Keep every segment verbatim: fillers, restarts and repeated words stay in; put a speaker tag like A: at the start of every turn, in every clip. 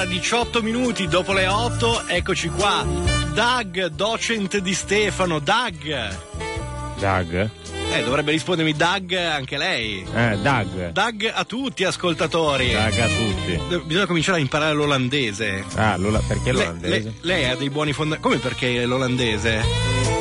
A: diciotto minuti dopo le otto, eccoci qua. Doug, docent di Stefano. Doug.
B: Doug?
A: Eh, dovrebbe rispondermi Doug anche lei.
B: Eh, Doug.
A: Doug a tutti, ascoltatori.
B: Doug a tutti.
A: Bisogna cominciare a imparare l'olandese.
B: Ah, l'ola- perché
A: Le-
B: l'olandese?
A: le- lei ha dei buoni fondamenti. Come perché l'olandese?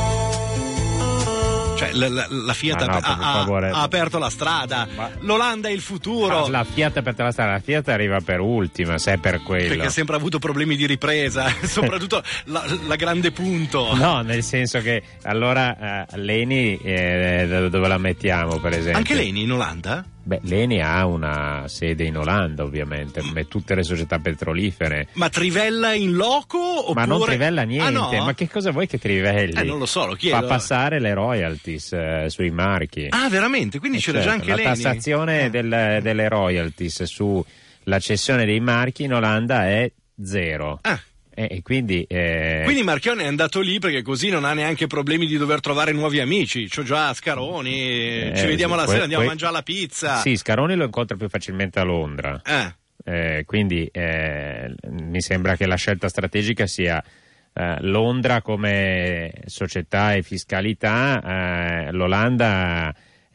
A: Cioè, la, la, la Fiat
B: Ma no,
A: ha,
B: per
A: ha-
B: favore.
A: ha aperto la strada.
B: Ma-
A: L'Olanda è il futuro.
B: Ah, la Fiat per la strada, la Fiat arriva per ultima, se è per quello.
A: Perché ha sempre avuto problemi di ripresa, soprattutto la, la grande punto.
B: No, nel senso che allora eh, Leni eh, dove la mettiamo, per esempio?
A: Anche Leni in Olanda?
B: Beh, Leni ha una sede in Olanda, ovviamente, come tutte le società petrolifere.
A: Ma trivella in loco? Oppure...
B: Ma non trivella niente,
A: Ah, no?
B: ma che cosa vuoi che trivelli?
A: Eh, non lo so, lo chiedo.
B: Fa passare le royalties eh, sui marchi.
A: Ah, veramente? Quindi
B: Eh,
A: c'era
B: certo,
A: già anche
B: la
A: Leni?
B: tassazione
A: Eh.
B: del- delle royalties sulla cessione dei marchi in Olanda è zero.
A: Ah.
B: E, e quindi, eh,
A: Quindi Marchionne è andato lì perché così non ha neanche problemi di dover trovare nuovi amici. C'ho già Scaroni,
B: Eh,
A: ci vediamo la
B: que-
A: sera, andiamo
B: que-
A: a mangiare la pizza.
B: Sì, Scaroni lo incontra più facilmente a Londra.
A: Eh.
B: Eh, quindi eh, mi sembra che la scelta strategica sia eh, Londra come società e fiscalità, eh, l'Olanda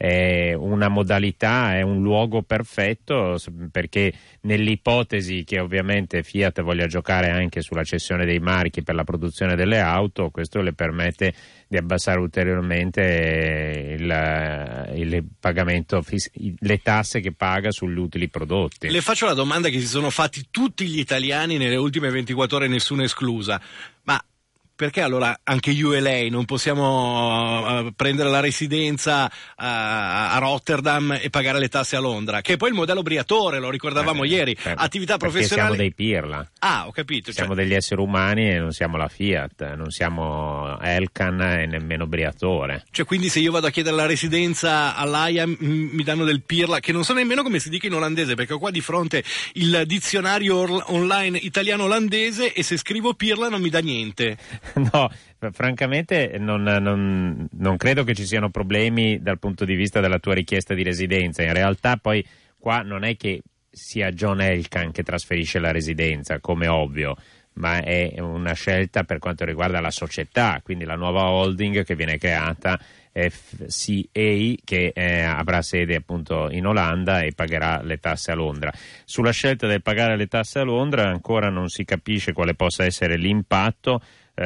B: è una modalità, è un luogo perfetto, s- perché nell'ipotesi che ovviamente Fiat voglia giocare anche sulla cessione dei marchi per la produzione delle auto, questo le permette di abbassare ulteriormente il, il pagamento, fis- le tasse che paga sugli utili prodotti.
A: Le faccio la domanda che si sono fatti tutti gli italiani nelle ultime ventiquattro ore, nessuna esclusa. Ma perché allora anche io e lei non possiamo uh, prendere la residenza uh, a Rotterdam e pagare le tasse a Londra? Che è poi il modello Briatore, lo ricordavamo
B: Eh,
A: ieri,
B: eh,
A: attività
B: perché
A: professionali.
B: siamo dei pirla.
A: Ah, ho capito.
B: Siamo
A: cioè...
B: degli esseri umani e non siamo la Fiat, non siamo Elkan e nemmeno Briatore.
A: Cioè, quindi se io vado a chiedere la residenza all'Aia m- mi danno del pirla, che non so nemmeno come si dica in olandese, perché ho qua di fronte il dizionario orl- online italiano-olandese e se scrivo pirla non mi dà niente.
B: No, francamente non, non, non credo che ci siano problemi dal punto di vista della tua richiesta di residenza. In realtà poi qua non è che sia John Elkann che trasferisce la residenza, come ovvio, ma è una scelta per quanto riguarda la società, quindi la nuova holding che viene creata, F C A, che eh, avrà sede appunto in Olanda e pagherà le tasse a Londra. Sulla scelta del pagare le tasse a Londra ancora non si capisce quale possa essere l'impatto.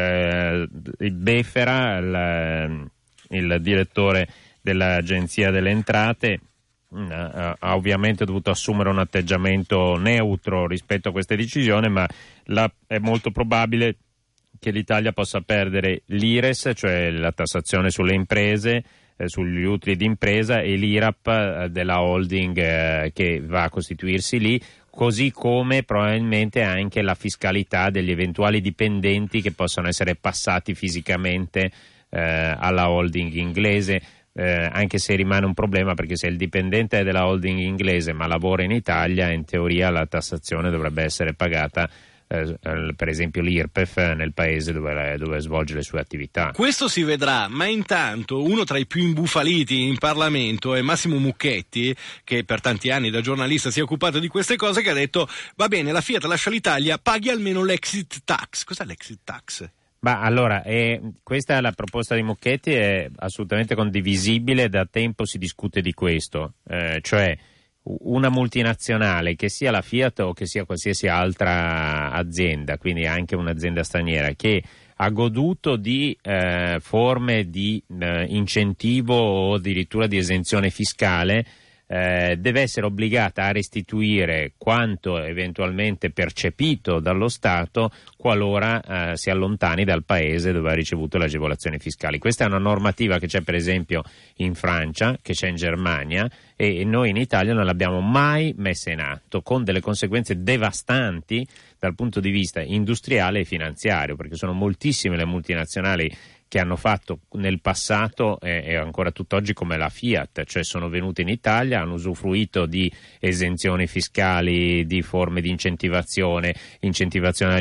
B: Eh, il Befera, il, il direttore dell'Agenzia delle Entrate, mh, ha, ha ovviamente dovuto assumere un atteggiamento neutro rispetto a queste decisioni, ma la, è molto probabile che l'Italia possa perdere l'I R E S, cioè la tassazione sulle imprese, eh, sugli utili di impresa, e l'I R A P eh, della holding eh, che va a costituirsi lì, così come probabilmente anche la fiscalità degli eventuali dipendenti che possono essere passati fisicamente eh, alla holding inglese, eh, anche se rimane un problema, perché se il dipendente è della holding inglese ma lavora in Italia, in teoria la tassazione dovrebbe essere pagata eh, per esempio l'I R P E F nel paese dove, dove svolge le sue attività.
A: Questo si vedrà, ma intanto uno tra i più imbufaliti in Parlamento è Massimo Mucchetti, che per tanti anni da giornalista si è occupato di queste cose, che ha detto: va bene, la Fiat lascia l'Italia, paghi almeno l'exit tax. Cos'è l'exit tax?
B: Ma allora, eh, questa è la proposta di Mucchetti, è assolutamente condivisibile, da tempo si discute di questo, eh, cioè una multinazionale, che sia la Fiat o che sia qualsiasi altra azienda, quindi anche un'azienda straniera, che ha goduto di eh, forme di eh, incentivo o addirittura di esenzione fiscale, eh, deve essere obbligata a restituire quanto eventualmente percepito dallo Stato qualora eh, si allontani dal paese dove ha ricevuto le agevolazioni fiscali. Questa è una normativa che c'è per esempio in Francia, che c'è in Germania, e noi in Italia non l'abbiamo mai messa in atto, con delle conseguenze devastanti dal punto di vista industriale e finanziario, perché sono moltissime le multinazionali che hanno fatto nel passato e, e ancora tutt'oggi come la Fiat, cioè sono venute in Italia, hanno usufruito di esenzioni fiscali, di forme di incentivazione, incentivazione agli investimenti,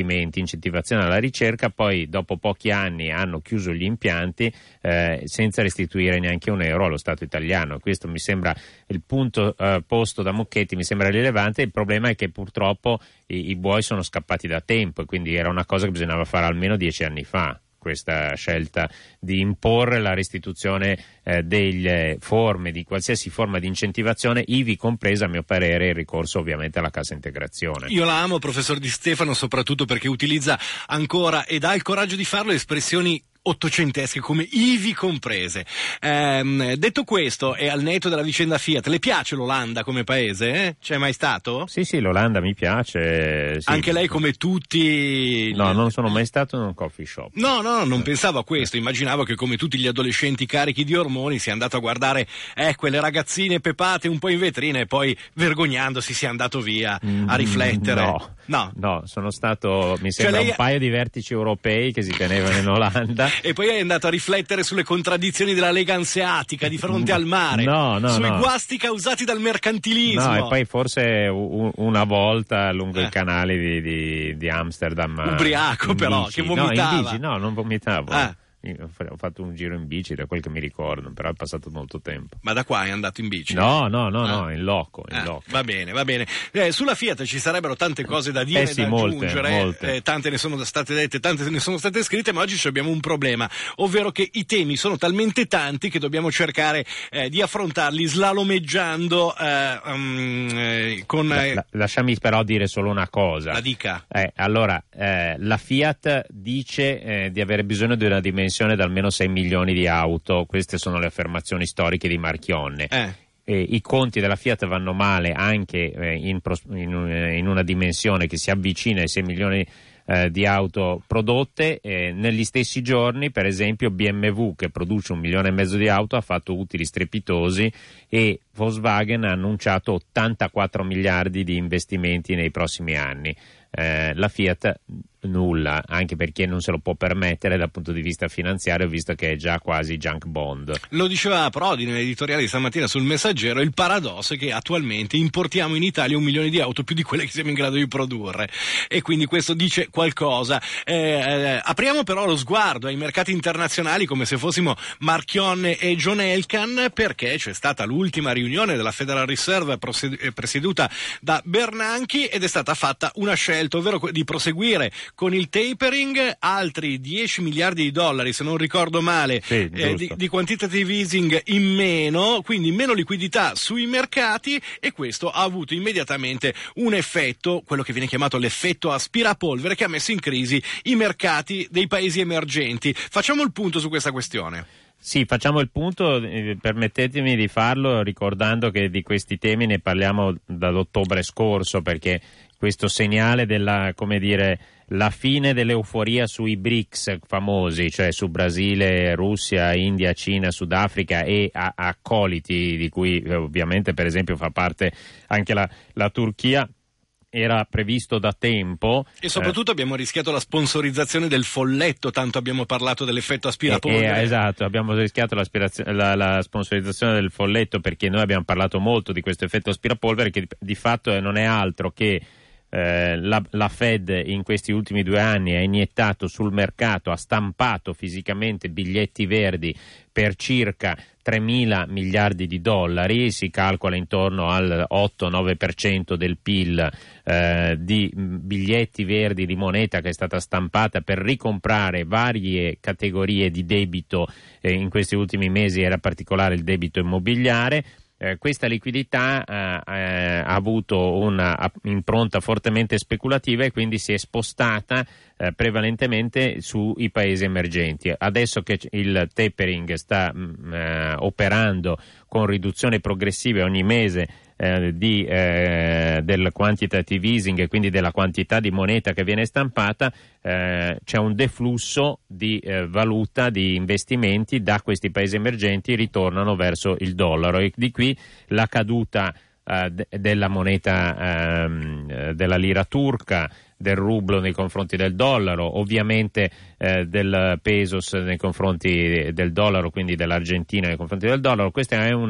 B: investimenti, incentivazione alla ricerca, poi dopo pochi anni hanno chiuso gli impianti eh, senza restituire neanche un euro allo Stato italiano. Questo mi sembra il punto eh, posto da Mucchetti, mi sembra rilevante. Il problema è che purtroppo i, i buoi sono scappati da tempo e quindi era una cosa che bisognava fare almeno dieci anni fa, questa scelta di imporre la restituzione eh, delle forme, di qualsiasi forma di incentivazione, ivi compresa a mio parere il ricorso ovviamente alla cassa integrazione.
A: Io la amo, professor Di Stefano, soprattutto perché utilizza ancora ed ha il coraggio di farlo espressioni ottocentesche come ivi comprese. Ehm, detto questo, e al netto della vicenda Fiat, le piace l'Olanda come paese? Eh? C'è mai stato?
B: Sì, sì, l'Olanda mi piace. Sì.
A: Anche lei come tutti?
B: No, non sono mai stato in un coffee shop.
A: No, no, non pensavo a questo. Immaginavo che come tutti gli adolescenti carichi di ormoni sia andato a guardare eh, quelle ragazzine pepate un po' in vetrina e poi vergognandosi sia andato via a riflettere.
B: No, no, no sono stato, mi sembra,
A: cioè lei...
B: un paio di vertici europei che si tenevano in Olanda.
A: E poi è andato a riflettere sulle contraddizioni della Lega Anseatica di fronte al mare,
B: no, no,
A: sui
B: no.
A: guasti causati dal mercantilismo.
B: No, e poi forse un, una volta lungo
A: eh.
B: i canali di, di, di Amsterdam.
A: Ubriaco però,
B: bici.
A: che vomitava.
B: No, in bici, no, non vomitavo.
A: Ah.
B: Ho fatto un giro in bici, da quel che mi ricordo, però è passato molto tempo.
A: Ma da qua è andato in bici?
B: No, no, no,
A: ah.
B: no, in loco. In
A: ah,
B: loco.
A: Va bene, va bene. Eh, sulla Fiat ci sarebbero tante cose da dire,
B: eh sì,
A: da
B: molte,
A: aggiungere,
B: molte.
A: Eh, tante ne sono state dette, tante ne sono state scritte, ma oggi abbiamo un problema, ovvero che i temi sono talmente tanti che dobbiamo cercare eh, di affrontarli slalomeggiando eh, um, eh, con...
B: La, la, lasciami però dire solo una cosa.
A: La dica.
B: Eh, allora, eh, la Fiat dice eh, di avere bisogno di una dimensione da almeno sei milioni di auto, queste sono le affermazioni storiche di Marchionne.
A: Eh.
B: Eh, I conti della Fiat vanno male anche eh, in, pros- in, un, in una dimensione che si avvicina ai sei milioni eh, di auto prodotte. Eh, negli stessi giorni, per esempio, B M W, che produce un milione e mezzo di auto, ha fatto utili strepitosi, e Volkswagen ha annunciato ottantaquattro miliardi di investimenti nei prossimi anni. Eh, la Fiat nulla, anche perché non se lo può permettere dal punto di vista finanziario, visto che è già quasi junk bond.
A: Lo diceva Prodi nell'editoriale di stamattina sul Messaggero, il paradosso è che attualmente importiamo in Italia un milione di auto più di quelle che siamo in grado di produrre, e quindi questo dice qualcosa. Eh, eh, apriamo però lo sguardo ai mercati internazionali come se fossimo Marchionne e John Elkann, perché c'è stata l'ultima riunione della Federal Reserve presieduta da Bernanke ed è stata fatta una scelta, ovvero di proseguire con il tapering, altri dieci miliardi di dollari, se non ricordo male,
B: sì,
A: eh, di, di quantitative easing in meno, quindi meno liquidità sui mercati, e questo ha avuto immediatamente un effetto, quello che viene chiamato l'effetto aspirapolvere, che ha messo in crisi i mercati dei paesi emergenti. Facciamo il punto su questa questione.
B: Sì, facciamo il punto, eh, permettetemi di farlo ricordando che di questi temi ne parliamo dall'ottobre scorso, perché questo segnale della, come dire, la fine dell'euforia sui B R I C S famosi, cioè su Brasile, Russia, India, Cina, Sudafrica e a- accoliti, di cui eh, ovviamente per esempio fa parte anche la, la Turchia, era previsto da tempo.
A: E soprattutto eh, abbiamo rischiato la sponsorizzazione del folletto, tanto abbiamo parlato dell'effetto aspirapolvere.
B: Eh, esatto, abbiamo rischiato la, la sponsorizzazione del folletto, perché noi abbiamo parlato molto di questo effetto aspirapolvere, che di fatto non è altro che eh, la, la Fed in questi ultimi due anni ha iniettato sul mercato, ha stampato fisicamente biglietti verdi per circa tremila miliardi di dollari, si calcola intorno al otto nove per cento del P I L eh, di biglietti verdi, di moneta che è stata stampata per ricomprare varie categorie di debito. Eh, in questi ultimi mesi era particolare il debito immobiliare. Eh, questa liquidità eh, eh, ha avuto una impronta fortemente speculativa e quindi si è spostata eh, prevalentemente sui paesi emergenti. Adesso che il tapering sta mh, eh, operando con riduzioni progressive ogni mese eh, di, eh, del quantitative easing, e quindi della quantità di moneta che viene stampata, eh, c'è un deflusso di eh, valuta, di investimenti da questi paesi emergenti, ritornano verso il dollaro, e di qui la caduta eh, de- della moneta ehm, della lira turca, del rublo nei confronti del dollaro, ovviamente eh, del pesos nei confronti del dollaro, quindi dell'Argentina nei confronti del dollaro. Questa è una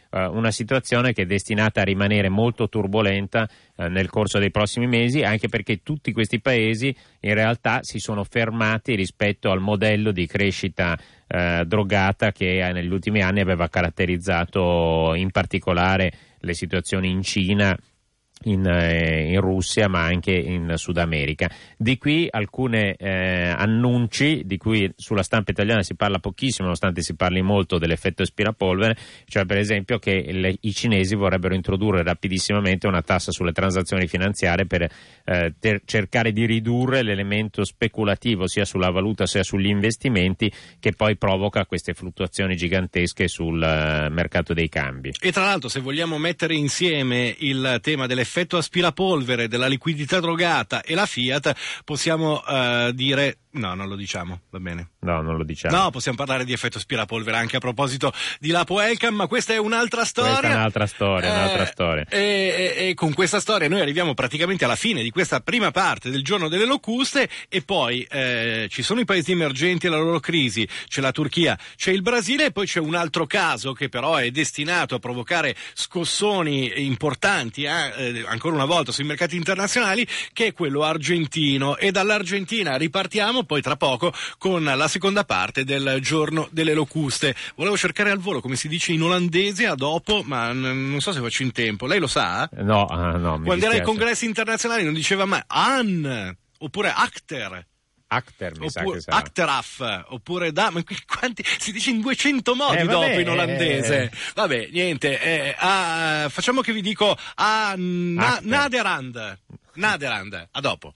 B: eh, una situazione che è destinata a rimanere molto turbolenta eh, nel corso dei prossimi mesi, anche perché tutti questi paesi in realtà si sono fermati rispetto al modello di crescita eh, drogata che eh, negli ultimi anni aveva caratterizzato in particolare le situazioni in Cina, In, eh, in Russia, ma anche in Sud America. Di qui alcune eh, annunci di cui sulla stampa italiana si parla pochissimo, nonostante si parli molto dell'effetto aspirapolvere, cioè per esempio che le, i cinesi vorrebbero introdurre rapidissimamente una tassa sulle transazioni finanziarie per eh, ter- cercare di ridurre l'elemento speculativo sia sulla valuta sia sugli investimenti, che poi provoca queste fluttuazioni gigantesche sul uh, mercato dei cambi.
A: E tra l'altro, se vogliamo mettere insieme il tema delle effetto aspirapolvere, della liquidità drogata e la Fiat, possiamo uh, dire no, non lo diciamo, va bene.
B: No, non lo diciamo.
A: No, possiamo parlare di effetto aspirapolvere anche a proposito di Lapo Elkan, ma questa è un'altra storia.
B: Questa è un'altra storia, eh, un'altra storia.
A: E, e, e con questa storia noi arriviamo praticamente alla fine di questa prima parte del giorno delle locuste, e poi eh, ci sono i paesi emergenti e la loro crisi, c'è la Turchia, c'è il Brasile, e poi c'è un altro caso che però è destinato a provocare scossoni importanti eh, ancora una volta sui mercati internazionali, che è quello argentino, e dall'Argentina ripartiamo poi tra poco con la seconda parte del giorno delle locuste. Volevo cercare al volo come si dice in olandese a dopo, ma n- non so se faccio in tempo. Lei lo sa?
B: No, uh, no. Mi
A: Quando era ai
B: dispiace.
A: congressi internazionali non diceva mai an oppure acter.
B: Acter mi sa
A: Oppure,
B: che sarà.
A: Acteraf, oppure da, ma quanti, si dice in duecento modi
B: eh,
A: dopo
B: vabbè,
A: in olandese.
B: Eh.
A: Vabbè, niente, eh, ah, facciamo che vi dico a na,
B: Acter.
A: Naderand. Naderand, a dopo.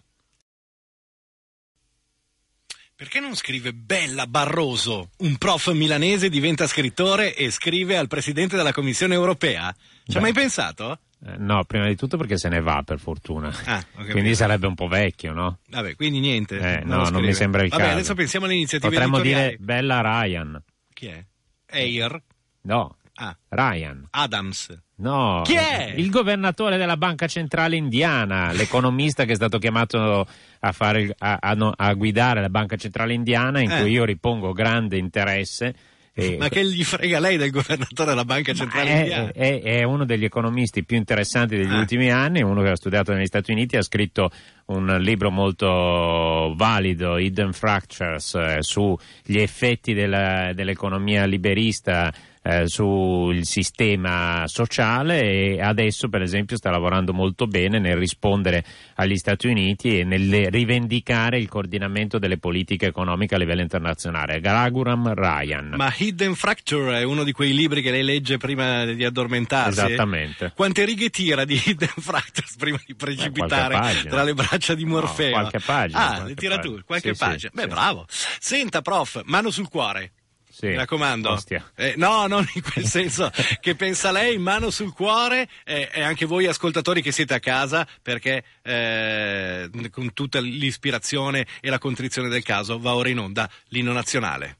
A: Perché non scrive Bella Barroso? Un prof milanese diventa scrittore e scrive al presidente della Commissione europea? Ci
B: Beh.
A: hai mai pensato?
B: Eh, no, prima di tutto perché se ne va, per fortuna.
A: Ah, ho capito.
B: Quindi sarebbe un po' vecchio, no?
A: Vabbè, quindi niente.
B: Eh,
A: non
B: no,
A: lo
B: non mi
A: scrive.
B: sembra il
A: Vabbè,
B: caso.
A: adesso pensiamo alle iniziative
B: Potremmo
A: editoriali.
B: dire Bella Ryan.
A: Chi è? Ayer?
B: No,
A: Ah,
B: Ryan.
A: Adams.
B: No,
A: Chi è?
B: Il governatore della Banca Centrale Indiana, l'economista che è stato chiamato a, fare, a, a, no- a guidare la Banca Centrale Indiana, in
A: Eh.
B: cui io ripongo grande interesse. E,
A: Ma che gli frega lei del governatore della Banca Centrale
B: è,
A: Indiana?
B: è, è uno degli economisti più interessanti degli
A: Ah.
B: ultimi anni, uno che ha studiato negli Stati Uniti, ha scritto un libro molto valido, Hidden Fractures, eh, sugli effetti della, dell'economia liberista eh, sul sistema sociale, e adesso per esempio sta lavorando molto bene nel rispondere agli Stati Uniti e nel rivendicare il coordinamento delle politiche economiche a livello internazionale. Raghuram Ryan.
A: Ma Hidden Fracture è uno di quei libri che lei legge prima di addormentarsi?
B: Esattamente.
A: Quante righe tira di Hidden Fractures prima di precipitare
B: pagina.
A: tra le braccia di Morfeo?
B: No, qualche pagina,
A: Ah,
B: qualche
A: le tira
B: pagina.
A: tu, qualche
B: Sì,
A: pagina.
B: sì,
A: Beh,
B: sì.
A: bravo. Senta, prof, mano sul cuore.
B: Sì.
A: Mi raccomando.
B: Ostia.
A: Eh, no, non in quel senso che pensa lei, mano sul cuore, eh, e anche voi ascoltatori che siete a casa, perché eh, con tutta l'ispirazione e la contrizione del caso va ora in onda l'inno nazionale.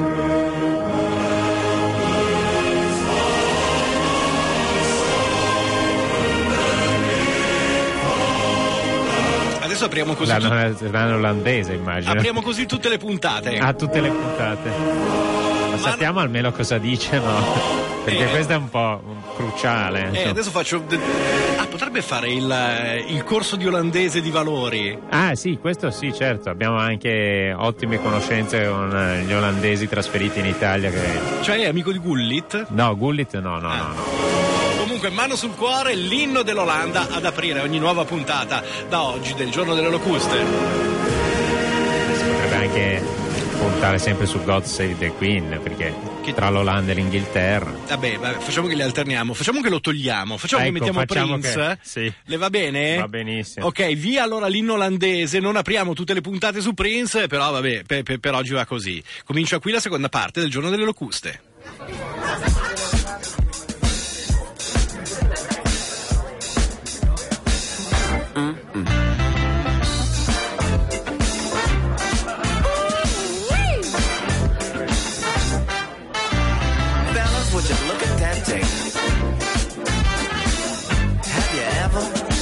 A: Adesso apriamo così,
B: La,
A: tu-
B: la olandese, immagino.
A: apriamo così tutte le puntate.
B: A tutte le puntate. Ma sappiamo almeno cosa dice, no? Perché
A: Eh.
B: questo è un po' un cruciale.
A: Eh,
B: insomma.
A: adesso faccio. Ah, potrebbe fare il, il corso di olandese di valori.
B: Ah sì, questo sì, certo. Abbiamo anche ottime conoscenze con eh, gli olandesi trasferiti in Italia. Che...
A: Cioè, è amico di Gullit?
B: No, Gullit no, no,
A: Ah.
B: no, no.
A: Comunque, mano sul cuore, l'inno dell'Olanda ad aprire ogni nuova puntata da oggi del giorno delle locuste.
B: Si potrebbe anche puntare sempre su God Save the Queen, perché
A: Che-
B: tra l'Olanda e l'Inghilterra.
A: Vabbè, vabbè, facciamo che li alterniamo, facciamo che lo togliamo, facciamo che
B: Ecco,
A: mettiamo
B: facciamo
A: Prince.
B: che- sì.
A: Le va bene?
B: Va benissimo.
A: Ok, via allora l'inno olandese, non apriamo tutte le puntate su Prince, però vabbè, per, per, per oggi va così. Comincia qui la seconda parte del giorno delle locuste.
C: Fellas, would you look at that thing? Have you ever?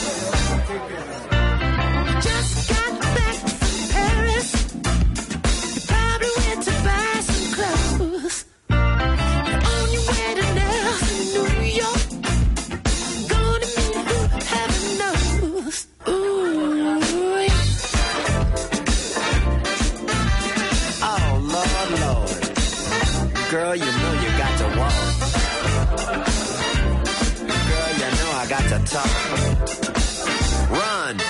D: Just got back from Paris. You probably went to buy some clothes. On your way to Nelson, New
C: top. Run.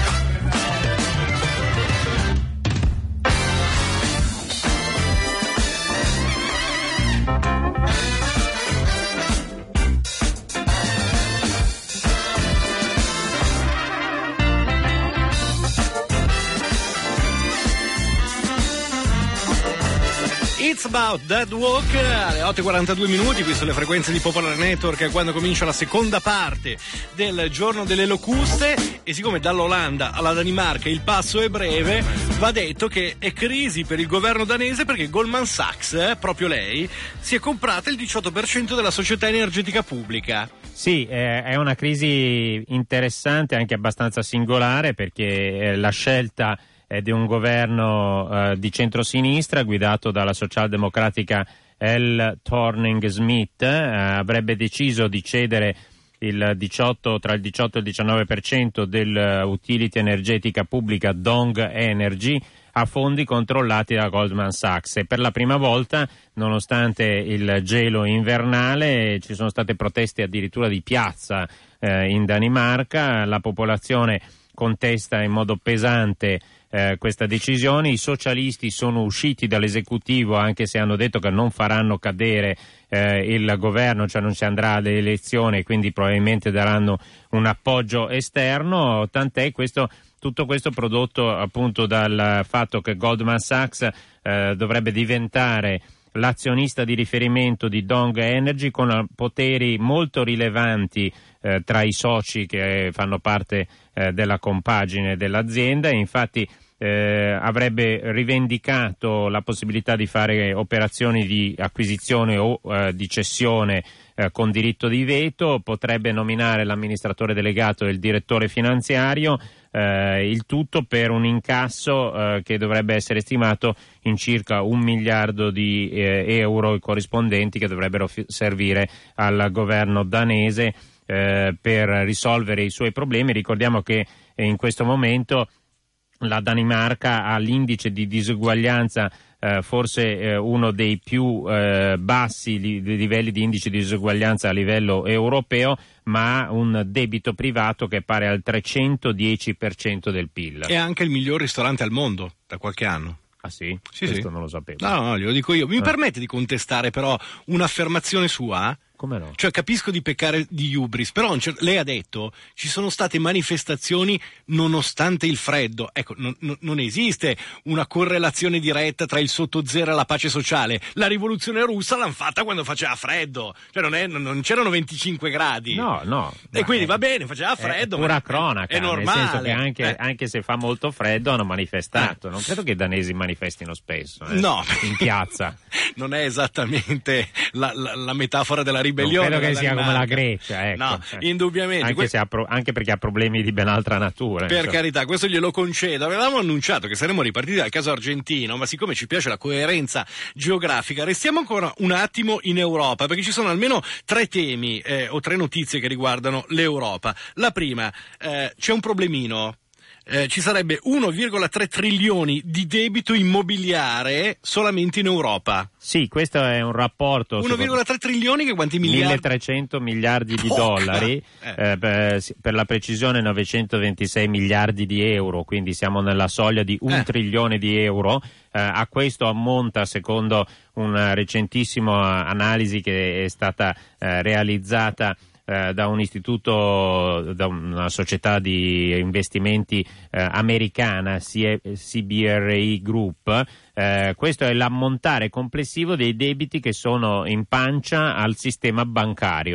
A: It's About That Walk alle otto e quarantadue minuti qui sulle frequenze di Popolare Network, quando comincia la seconda parte del giorno delle locuste. E siccome dall'Olanda alla Danimarca il passo è breve, va detto che è crisi per il governo danese, perché Goldman Sachs, eh, proprio lei, si è comprata il diciotto per cento della società energetica pubblica.
B: Sì, eh, è una crisi interessante, anche abbastanza singolare, perché eh, la scelta è di un governo eh, di centrosinistra guidato dalla socialdemocratica Elle Thorning-Schmidt. Eh, avrebbe deciso di cedere il diciotto, tra il diciotto e il diciannove per cento dell'utility energetica pubblica Dong Energy a fondi controllati da Goldman Sachs, e per la prima volta, nonostante il gelo invernale, ci sono state proteste addirittura di piazza eh, in Danimarca. La popolazione contesta in modo pesante eh, questa decisione. I socialisti sono usciti dall'esecutivo, anche se hanno detto che non faranno cadere eh, il governo, cioè non si andrà alle elezioni, quindi probabilmente daranno un appoggio esterno, tant'è questo tutto questo prodotto appunto dal fatto che Goldman Sachs eh, dovrebbe diventare l'azionista di riferimento di Dong Energy, con poteri molto rilevanti eh, tra i soci che fanno parte eh, della compagine dell'azienda, e infatti eh, avrebbe rivendicato la possibilità di fare operazioni di acquisizione o eh, di cessione eh, con diritto di veto, potrebbe nominare l'amministratore delegato e il direttore finanziario, eh, il tutto per un incasso eh, che dovrebbe essere stimato in circa un miliardo di eh, euro corrispondenti, che dovrebbero fi- servire al governo danese eh, per risolvere i suoi problemi. Ricordiamo che eh, in questo momento la Danimarca ha l'indice di disuguaglianza eh, forse eh, uno dei più eh, bassi li, di livelli di indice di disuguaglianza a livello europeo, ma ha un debito privato che è pari al trecentodieci per cento del P I L.
A: È anche il miglior ristorante al mondo da qualche anno.
B: Ah sì?
A: Sì,
B: Questo
A: sì.
B: non lo sapevo.
A: No, no, glielo dico io. Mi
B: Eh.
A: permette di contestare però un'affermazione sua?
B: Come no?
A: Cioè, capisco di peccare di hubris, però lei ha detto ci sono state manifestazioni nonostante il freddo. Ecco, non, non, non esiste una correlazione diretta tra il sottozero e la pace sociale. La rivoluzione russa l'hanno fatta quando faceva freddo, cioè non, è, non, non c'erano venticinque gradi.
B: No, no.
A: E quindi
B: è,
A: va bene, faceva freddo.
B: È pura
A: ma
B: cronaca,
A: è normale.
B: nel senso che anche,
A: eh.
B: anche se fa molto freddo hanno manifestato. Non credo che i danesi manifestino spesso. Eh,
A: No,
B: in piazza.
A: Non è esattamente la, la, la metafora della
B: Non
A: ribellione.
B: credo che sia come la
A: Danimarca.
B: Grecia, ecco.
A: No, indubbiamente.
B: Anche,
A: Que-
B: se ha pro- anche perché ha problemi di ben altra natura.
A: Per
B: insomma.
A: carità, questo glielo concedo. Avevamo annunciato che saremmo ripartiti dal caso argentino, ma siccome ci piace la coerenza geografica, restiamo ancora un attimo in Europa, perché ci sono almeno tre temi eh, o tre notizie che riguardano l'Europa. La prima, eh, c'è un problemino. Eh, ci sarebbe uno virgola tre trilioni di debito immobiliare solamente in Europa.
B: Sì, questo è un rapporto.
A: uno virgola tre trilioni, che quanti miliardi?
B: milletrecento miliardi di
A: Porca!
B: dollari,
A: Eh.
B: eh, per, per la precisione novecentoventisei miliardi di euro, quindi siamo nella soglia di un
A: Eh.
B: trilione di euro. Eh, a questo ammonta, secondo una recentissima analisi che è stata eh, realizzata eh, da un istituto, da una società di investimenti eh, americana, C B R I Group. Eh, questo è l'ammontare complessivo dei debiti che sono in pancia al sistema bancario,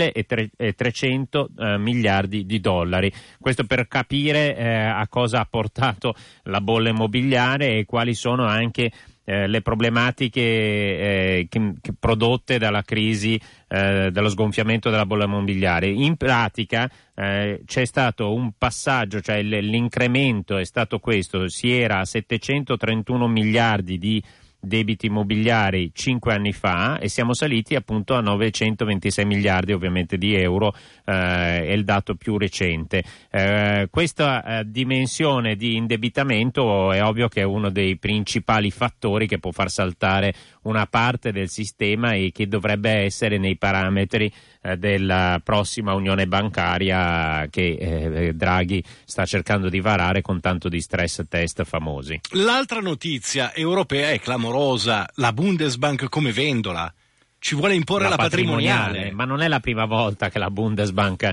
B: milletrecento eh, miliardi di dollari. Questo per capire eh, a cosa ha portato la bolla immobiliare e quali sono anche Eh, le problematiche eh, che, che prodotte dalla crisi, eh, dallo sgonfiamento della bolla immobiliare. In pratica eh, c'è stato un passaggio, cioè l- l'incremento è stato questo: si era a settecentotrentuno miliardi di debiti immobiliari cinque anni fa e siamo saliti appunto a novecentoventisei miliardi ovviamente di euro, eh, è il dato più recente. Eh, questa eh, dimensione di indebitamento è ovvio che è uno dei principali fattori che può far saltare una parte del sistema e che dovrebbe essere nei parametri eh, della prossima unione bancaria che eh, Draghi sta cercando di varare con tanto di stress test famosi.
A: L'altra notizia europea è clamorosa, la Bundesbank come vendola. Ci vuole imporre la, la patrimoniale. patrimoniale.
B: Ma non è la prima volta che la Bundesbank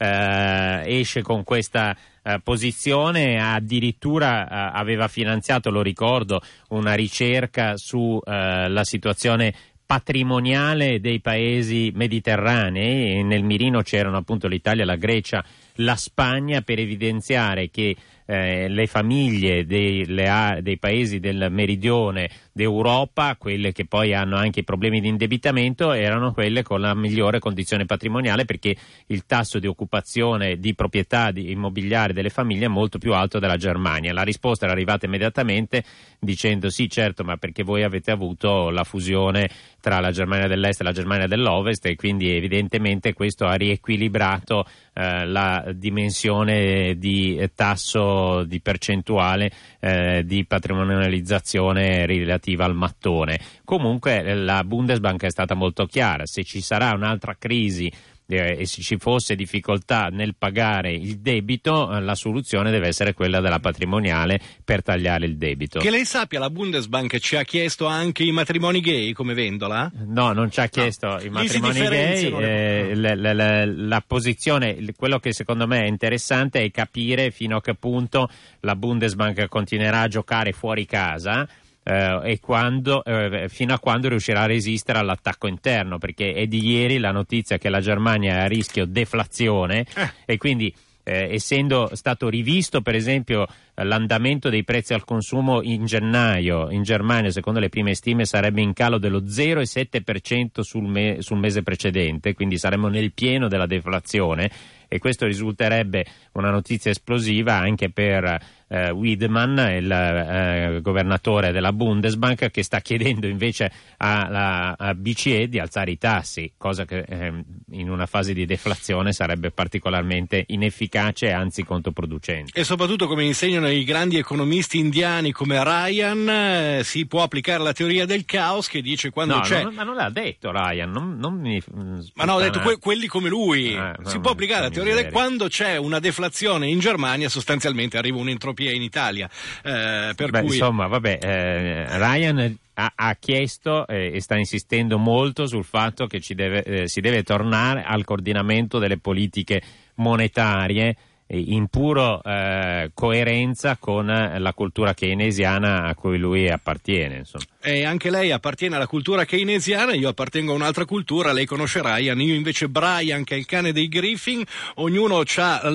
B: eh, esce con questa eh, posizione, addirittura eh, aveva finanziato, lo ricordo, una ricerca su eh, la situazione patrimoniale dei paesi mediterranei, e nel mirino c'erano appunto l'Italia, la Grecia, la Spagna, per evidenziare che eh, le famiglie dei, le, dei paesi del meridione d'Europa, quelle che poi hanno anche i problemi di indebitamento, erano quelle con la migliore condizione patrimoniale, perché il tasso di occupazione di proprietà di immobiliare delle famiglie è molto più alto della Germania. La risposta era arrivata immediatamente dicendo sì, certo, ma perché voi avete avuto la fusione tra la Germania dell'Est e la Germania dell'Ovest, e quindi evidentemente questo ha riequilibrato eh, la dimensione di tasso di percentuale eh, di patrimonializzazione relativa al mattone. Comunque la Bundesbank è stata molto chiara: se ci sarà un'altra crisi eh, e se ci fosse difficoltà nel pagare il debito, eh, la soluzione deve essere quella della patrimoniale per tagliare il debito.
A: Che lei sappia, la Bundesbank ci ha chiesto anche i matrimoni gay come vendola?
B: No, non ci ha chiesto no. i matrimoni gay. Eh, la, la, la, la posizione, quello che secondo me è interessante è capire fino a che punto la Bundesbank continuerà a giocare fuori casa. Uh, e quando, uh, fino a quando riuscirà a resistere all'attacco interno, perché è di ieri la notizia che la Germania è a rischio deflazione eh. e quindi eh, essendo stato rivisto per esempio l'andamento dei prezzi al consumo in gennaio in Germania, secondo le prime stime sarebbe in calo dello zero virgola sette per cento sul, me- sul mese precedente, quindi saremmo nel pieno della deflazione, e questo risulterebbe una notizia esplosiva anche per eh, Wiedemann, il eh, governatore della Bundesbank, che sta chiedendo invece alla B C E di alzare i tassi, cosa che eh, in una fase di deflazione sarebbe particolarmente inefficace e anzi controproducente.
A: E soprattutto, come insegnano i grandi economisti indiani come Ryan, eh, si può applicare la teoria del caos, che dice quando
B: no,
A: c'è...
B: No, ma non l'ha detto Ryan, non, non mi...
A: Ma no, ho detto que- quelli come lui.
B: Eh,
A: si
B: no,
A: può applicare la teoria del
B: miseria.
A: quando c'è una deflazione in Germania, sostanzialmente arriva un'entropia in Italia. Eh, per
B: Beh,
A: cui...
B: insomma, vabbè, eh, Ryan ha, ha chiesto eh, e sta insistendo molto sul fatto che ci deve, eh, si deve tornare al coordinamento delle politiche monetarie in puro eh, coerenza con la cultura keynesiana a cui lui appartiene, insomma.
A: E anche lei appartiene alla cultura keynesiana, io appartengo a un'altra cultura, lei conosce Ryan, io invece Brian, che è il cane dei Griffin. Ognuno ha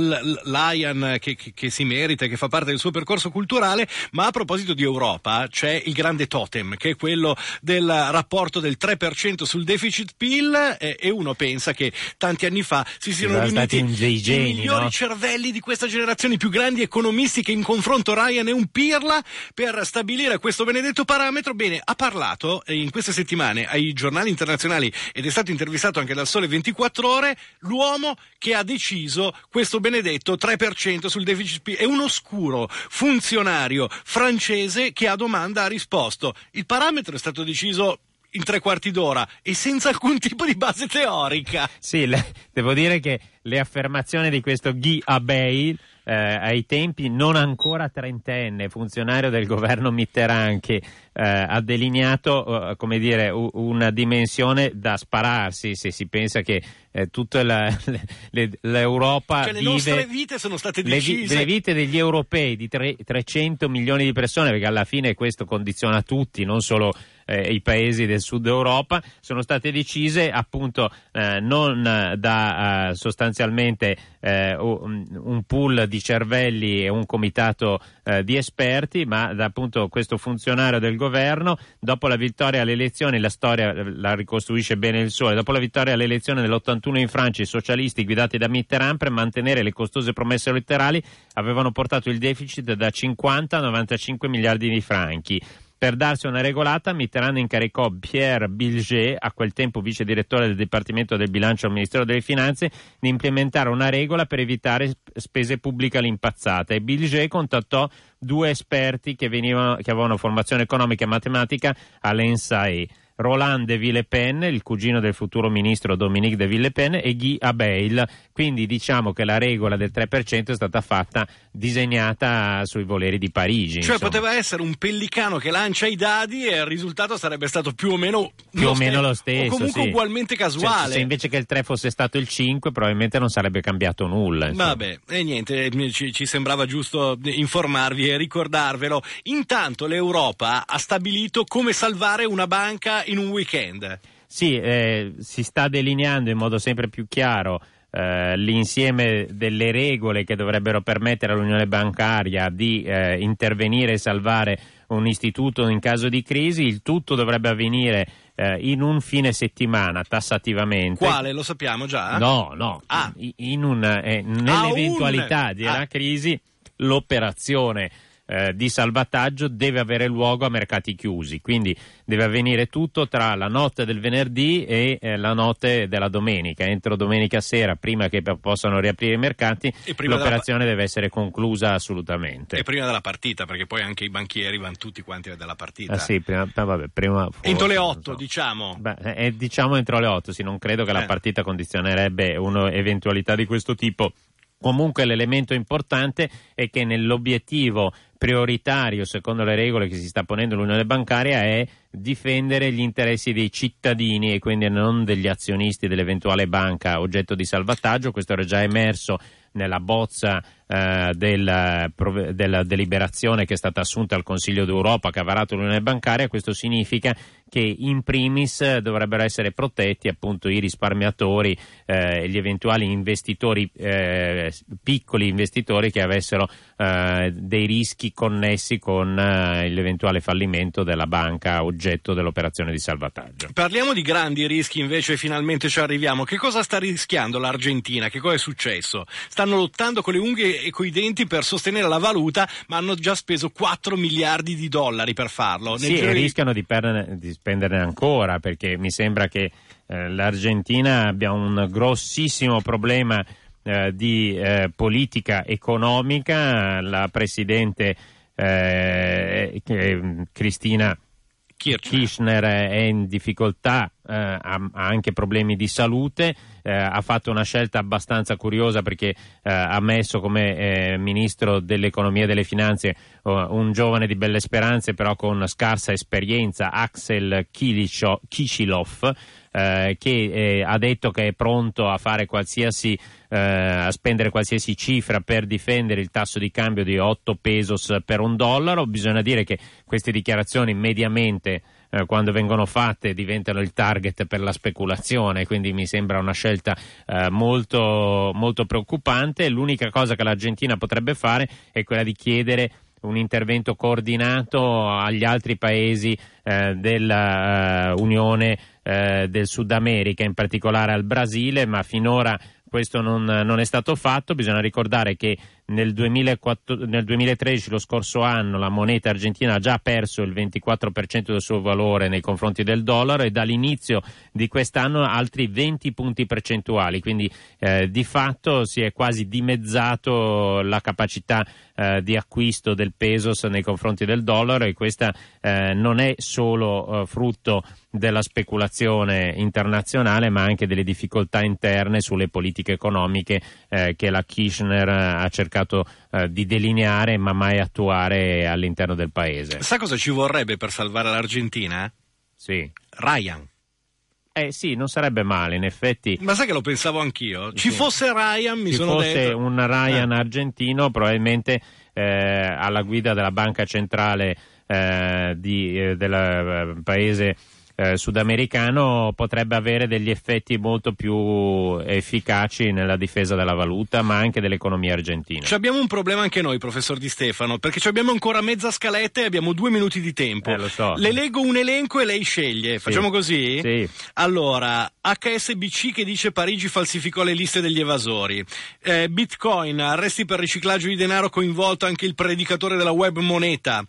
A: l'Ian che, che, che si merita, che fa parte del suo percorso culturale. Ma a proposito di Europa, c'è il grande totem, che è quello del rapporto del tre per cento sul deficit P I L, e, e uno pensa che tanti anni fa si siano riuniti i
B: geni,
A: migliori
B: no?
A: cervelli di questa generazione, i più grandi economisti, che in confronto Ryan è un pirla, per stabilire questo benedetto parametro. Bene, ha parlato in queste settimane ai giornali internazionali ed è stato intervistato anche dal Sole ventiquattro Ore l'uomo che ha deciso questo benedetto tre per cento sul deficit P I L. È un oscuro funzionario francese che a domanda ha risposto: il parametro è stato deciso in tre quarti d'ora e senza alcun tipo di base teorica.
B: Sì, le, devo dire che le affermazioni di questo Guy Abel, eh, ai tempi non ancora trentenne, funzionario del governo Mitterrand, che eh, ha delineato, eh, come dire, u- una dimensione da spararsi se si pensa che eh, tutta la, le, l'Europa
A: cioè, le
B: vive,
A: nostre vite sono state
B: le, vi-
A: decise,
B: le vite degli europei, di tre, trecento milioni di persone, perché alla fine questo condiziona tutti, non solo eh, i paesi del sud Europa, sono state decise appunto eh, non da eh, sostanzialmente eh, un, un pool di cervelli e un comitato eh, di esperti, ma da appunto questo funzionario del governo. Dopo la vittoria alle elezioni, la storia la ricostruisce bene il Sole, dopo la vittoria alle elezioni dell'ottantuno in Francia, i socialisti guidati da Mitterrand, per mantenere le costose promesse elettorali, avevano portato il deficit da cinquanta a novantacinque miliardi di franchi. Per darsi una regolata, Mitterrand incaricò Pierre Bilger, a quel tempo vice direttore del Dipartimento del Bilancio al Ministero delle Finanze, di implementare una regola per evitare spese pubbliche all'impazzata, e Bilger contattò due esperti che, venivano, che avevano formazione economica e matematica all'E N S A E. Roland de Villepin, il cugino del futuro ministro Dominique de Villepin, e Guy Abeil. Quindi diciamo che la regola del tre per cento è stata fatta, disegnata sui voleri di Parigi.
A: Cioè
B: insomma.
A: poteva essere un pellicano che lancia i dadi e il risultato sarebbe stato più o meno
B: più
A: lo
B: o meno
A: ste-
B: lo stesso,
A: o comunque
B: sì.
A: ugualmente
B: Cioè,
A: casuale.
B: se invece che il tre fosse stato il cinque, probabilmente non sarebbe cambiato nulla. insomma.
A: Vabbè, e niente, ci, ci sembrava giusto informarvi e ricordarvelo. Intanto l'Europa ha stabilito come salvare una banca in un weekend.
B: Sì, eh, si sta delineando in modo sempre più chiaro eh, l'insieme delle regole che dovrebbero permettere all'Unione bancaria di eh, intervenire e salvare un istituto in caso di crisi. Il tutto dovrebbe avvenire eh, in un fine settimana tassativamente.
A: Quale? Lo sappiamo già?
B: No, no,
A: Ah.
B: in, in un, eh, nell'eventualità
A: un...
B: di una
A: ah.
B: crisi, l'operazione eh, di salvataggio deve avere luogo a mercati chiusi, quindi deve avvenire tutto tra la notte del venerdì e eh, la notte della domenica. Entro domenica sera, prima che p- possano riaprire i mercati,
A: E prima
B: l'operazione deve essere conclusa assolutamente.
A: E prima della partita, perché poi anche i banchieri vanno tutti quanti dalla partita.
B: Ah, sì, prima, ah, vabbè, prima forse,
A: Entro le
B: non
A: otto,
B: so.
A: diciamo.
B: Beh, eh, diciamo entro le otto, sì, non credo che
A: Eh.
B: la partita condizionerebbe un'eventualità di questo tipo. Comunque l'elemento importante è che nell'obiettivo prioritario, secondo le regole che si sta ponendo l'Unione bancaria, è difendere gli interessi dei cittadini e quindi non degli azionisti dell'eventuale banca oggetto di salvataggio. Questo era già emerso nella bozza eh, del, della deliberazione che è stata assunta al Consiglio d'Europa, che ha varato l'Unione bancaria. Questo significa che in primis dovrebbero essere protetti appunto i risparmiatori e eh, gli eventuali investitori, eh, piccoli investitori che avessero eh, dei rischi connessi con eh, l'eventuale fallimento della banca oggetto dell'operazione di salvataggio.
A: Parliamo di grandi rischi invece, finalmente ci arriviamo. Che cosa sta rischiando l'Argentina? Che cosa è successo? Stanno lottando con le unghie e coi denti per sostenere la valuta, ma hanno già speso quattro miliardi di dollari per farlo.
B: Sì,
A: giro
B: e
A: di-
B: rischiano di, perderne, di spenderne ancora, perché mi sembra che eh, l'Argentina abbia un grossissimo problema eh, di eh, politica economica. La presidente eh, eh, Cristina
A: Kirchner.
B: Kirchner è in difficoltà, eh, ha, ha anche problemi di salute, eh, ha fatto una scelta abbastanza curiosa perché eh, ha messo come eh, ministro dell'economia e delle finanze uh, un giovane di belle speranze però con scarsa esperienza, Axel Kicillof, eh, che eh, ha detto che è pronto a fare qualsiasi eh, a spendere qualsiasi cifra per difendere il tasso di cambio di otto pesos per un dollaro. Bisogna dire che queste dichiarazioni mediamente eh, quando vengono fatte diventano il target per la speculazione, quindi mi sembra una scelta eh, molto, molto preoccupante. L'unica cosa che l'Argentina potrebbe fare è quella di chiedere un intervento coordinato agli altri paesi eh, dell'Unione eh, del Sud America, in particolare al Brasile, ma finora questo non, non è stato fatto. Bisogna ricordare che nel, duemilaquattordici, nel duemilatredici, lo scorso anno, la moneta argentina ha già perso il ventiquattro per cento del suo valore nei confronti del dollaro e dall'inizio di quest'anno altri venti punti percentuali, quindi eh, di fatto si è quasi dimezzato la capacità eh, di acquisto del pesos nei confronti del dollaro, e questa eh, non è solo eh, frutto della speculazione internazionale, ma anche delle difficoltà interne sulle politiche economiche eh, che la Kirchner ha cercato eh, di delineare ma mai attuare all'interno del paese.
A: Sa cosa ci vorrebbe per salvare l'Argentina?
B: Sì.
A: Ryan.
B: Eh sì, non sarebbe male, in effetti.
A: Ma sai che lo pensavo anch'io? Ci
B: Sì.
A: fosse Ryan, mi
B: Ci
A: sono
B: fosse
A: detto.
B: un Ryan
A: Eh.
B: argentino, probabilmente eh, alla guida della banca centrale eh, di, eh, del eh, paese eh, sudamericano, potrebbe avere degli effetti molto più efficaci nella difesa della valuta, ma anche dell'economia argentina.
A: Ci abbiamo un problema anche noi, professor Di Stefano, perché ci abbiamo ancora mezza scaletta e abbiamo due minuti di tempo.
B: Eh, lo so.
A: Le leggo un elenco e lei sceglie. Facciamo così?
B: Sì.
A: Allora, H S B C che dice Parigi falsificò le liste degli evasori. Eh, Bitcoin, arresti per riciclaggio di denaro, coinvolto anche il predicatore della web moneta.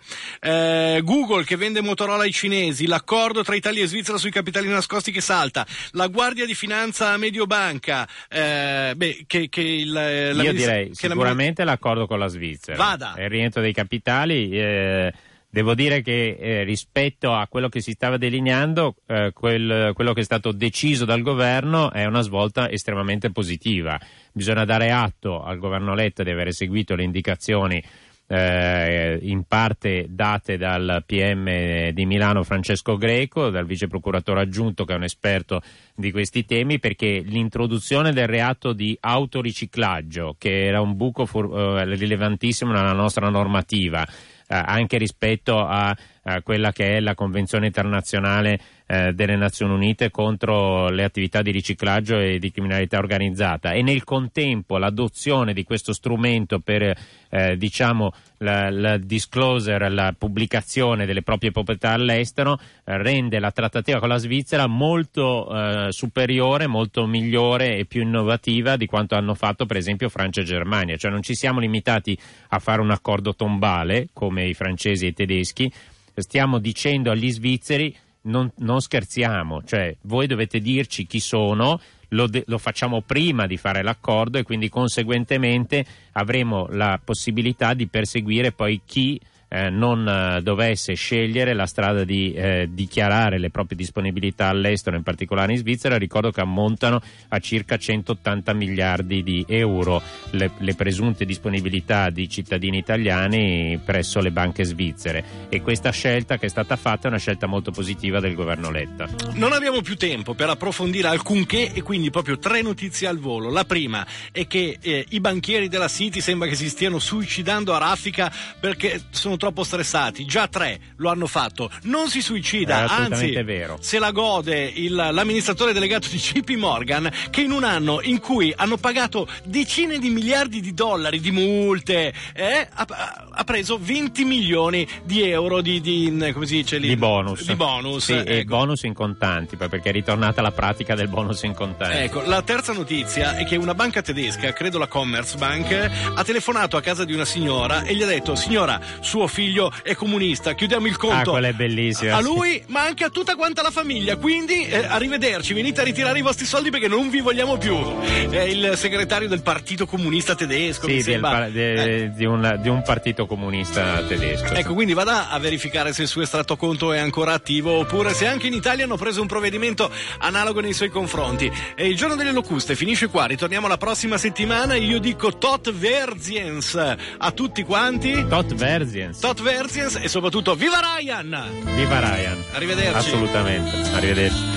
A: Eh, Google che vende Motorola ai cinesi, l'accordo tra Italia e Svizzera sui capitali nascosti che salta, la Guardia di Finanza a Mediobanca, eh, beh, che, che il, la
B: Io direi
A: che la-
B: sicuramente l'accordo con la Svizzera.
A: Vada.
B: Il rientro dei capitali, eh, Devo dire che eh, rispetto a quello che si stava delineando, eh, quel, quello che è stato deciso dal governo è una svolta estremamente positiva. Bisogna dare atto al governo Letta di aver seguito le indicazioni eh, in parte date dal P M di Milano Francesco Greco, dal vice procuratore aggiunto che è un esperto di questi temi, perché l'introduzione del reato di autoriciclaggio, che era un buco for- eh, rilevantissimo nella nostra normativa, anche rispetto a, a quella che è la Convenzione internazionale eh, delle Nazioni Unite contro le attività di riciclaggio e di criminalità organizzata, e nel contempo l'adozione di questo strumento per eh, diciamo la, la disclosure, la pubblicazione delle proprie proprietà all'estero, eh, rende la trattativa con la Svizzera molto eh, superiore, molto migliore e più innovativa di quanto hanno fatto per esempio Francia e Germania. Cioè non ci siamo limitati a fare un accordo tombale come i francesi e i tedeschi, stiamo dicendo agli svizzeri non, non scherziamo, cioè voi dovete dirci chi sono, lo, de- lo facciamo prima di fare l'accordo e quindi conseguentemente avremo la possibilità di perseguire poi chi eh, non eh, dovesse scegliere la strada di eh, dichiarare le proprie disponibilità all'estero, in particolare in Svizzera. Ricordo che ammontano a circa centottanta miliardi di euro le, le presunte disponibilità di cittadini italiani presso le banche svizzere, e questa scelta che è stata fatta è una scelta molto positiva del governo Letta.
A: Non abbiamo più tempo per approfondire alcunché e quindi proprio tre notizie al volo. La prima è che eh, i banchieri della City sembra che si stiano suicidando a raffica perché sono troppo stressati. Già tre lo hanno fatto. Non si suicida, anzi
B: vero.
A: se la gode il, l'amministratore delegato di J P Morgan, che in un anno in cui hanno pagato decine di miliardi di dollari di multe eh, ha, ha preso venti milioni di euro di, di come si dice lì?
B: Di bonus.
A: Di bonus.
B: Sì,
A: ecco.
B: E bonus in contanti, perché è ritornata la pratica del bonus in contanti.
A: Ecco, la terza notizia è che una banca tedesca, credo la Commerzbank, ha telefonato a casa di una signora e gli ha detto: signora, suo figlio è comunista, chiudiamo il conto.
B: Ah, quella è bellissima.
A: A lui, ma anche a tutta quanta la famiglia, quindi eh, arrivederci, venite a ritirare i vostri soldi perché non vi vogliamo più. È il segretario del Partito Comunista Tedesco,
B: sì,
A: mi
B: del
A: sembra.
B: par- de-
A: eh.
B: di, un, di un partito comunista tedesco.
A: Ecco, quindi vada a verificare se il suo estratto conto è ancora attivo oppure se anche in Italia hanno preso un provvedimento analogo nei suoi confronti. E il giorno delle locuste finisce qua, ritorniamo la prossima settimana. Io dico tot verziens a tutti quanti.
B: Tot verziens.
A: Tot verziens e soprattutto viva Ryan!
B: Viva Ryan.
A: Arrivederci.
B: Assolutamente. Arrivederci.